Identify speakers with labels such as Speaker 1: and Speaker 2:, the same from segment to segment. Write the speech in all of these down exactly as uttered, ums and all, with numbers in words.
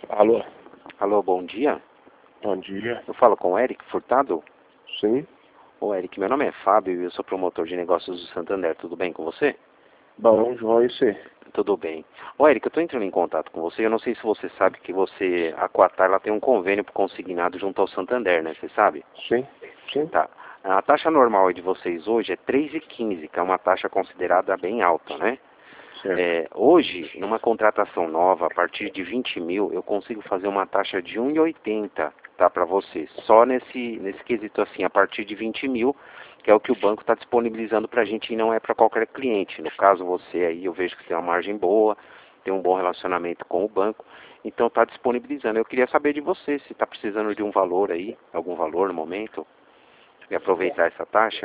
Speaker 1: Alô,
Speaker 2: Alô, bom dia.
Speaker 1: bom dia.
Speaker 2: Eu falo com o Eric Furtado.
Speaker 1: Sim,
Speaker 2: Ô, Eric, meu nome é Fábio e eu sou promotor de negócios do Santander. Tudo bem com você?
Speaker 1: bom, João, e você?
Speaker 2: Tudo bem. Ô, Eric, eu estou entrando em contato com você. Eu não sei se você sabe que você, a Quatar, ela tem um convênio por consignado junto ao Santander, né? Você sabe?
Speaker 1: Sim, sim,
Speaker 2: Tá. A taxa normal aí de vocês hoje é três reais e quinze centavos, que é uma taxa considerada bem alta, né?
Speaker 1: certo.
Speaker 2: É, hoje, numa contratação nova, a partir de vinte mil, eu consigo fazer uma taxa de um real e oitenta centavos, tá, para você. Só nesse, nesse quesito assim, a partir de vinte mil, que é o que o banco está disponibilizando para a gente e não é para qualquer cliente. No caso, você aí, eu vejo que tem uma margem boa, tem um bom relacionamento com o banco, então está disponibilizando. Eu queria saber de você, se está precisando de um valor aí, algum valor no momento, e aproveitar essa taxa.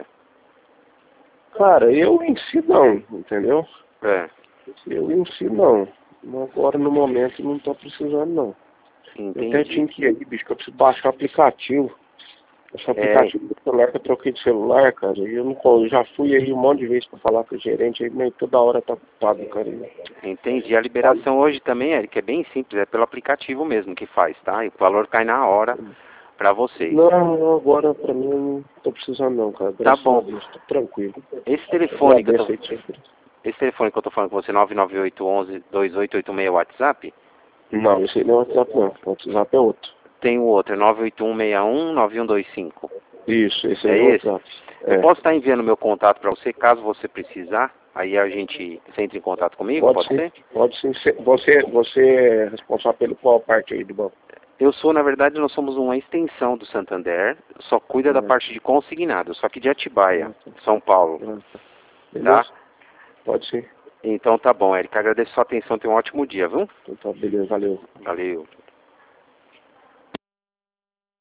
Speaker 1: Cara, eu em si não, entendeu?
Speaker 2: É,
Speaker 1: Eu em si não. Agora no momento não tô precisando não. Eu até
Speaker 2: entendi.
Speaker 1: tinha que ir aí, bicho, que eu preciso baixar o aplicativo. Esse
Speaker 2: É,
Speaker 1: aplicativo do celular que eu troquei de celular, cara, e eu não co- eu já fui aí um monte de vezes pra falar com o gerente, aí mas toda hora tá ocupado, cara. E-
Speaker 2: entendi. A liberação hoje também, Eric, é bem simples, é pelo aplicativo mesmo que faz, tá? E o valor cai na hora para vocês.
Speaker 1: Não, não, agora pra mim eu não tô precisando não, cara.
Speaker 2: Tá
Speaker 1: Graças a
Speaker 2: bom.
Speaker 1: Deus, tô tranquilo.
Speaker 2: Esse telefone que eu
Speaker 1: Agradeço
Speaker 2: tô,
Speaker 1: aí sempre.
Speaker 2: esse telefone que eu tô falando com você, nove nove oito um um dois oito oito seis WhatsApp,
Speaker 1: Não, esse aí não é WhatsApp não. O WhatsApp é outro.
Speaker 2: tem o outro, é nove oito um seis um nove um dois cinco.
Speaker 1: Isso, esse
Speaker 2: É
Speaker 1: aí é o
Speaker 2: esse?
Speaker 1: WhatsApp.
Speaker 2: Eu
Speaker 1: É.
Speaker 2: posso estar enviando meu contato para você, caso você precisar, aí a gente você entra em contato comigo,
Speaker 1: Pode
Speaker 2: pode
Speaker 1: sim,
Speaker 2: ser?
Speaker 1: pode sim. Cê- Você, você é responsável pelo qual parte aí do banco?
Speaker 2: Eu sou, na verdade, nós somos uma extensão do Santander, só cuida da
Speaker 1: Ah,
Speaker 2: parte de consignado, só que de Atibaia,
Speaker 1: ah, tá.
Speaker 2: São Paulo,
Speaker 1: Ah, tá.
Speaker 2: tá?
Speaker 1: Beleza? Pode sim.
Speaker 2: Então tá bom, Eric, agradeço a sua atenção, tenha um ótimo dia, viu?
Speaker 1: Então tá, beleza, valeu.
Speaker 2: Valeu.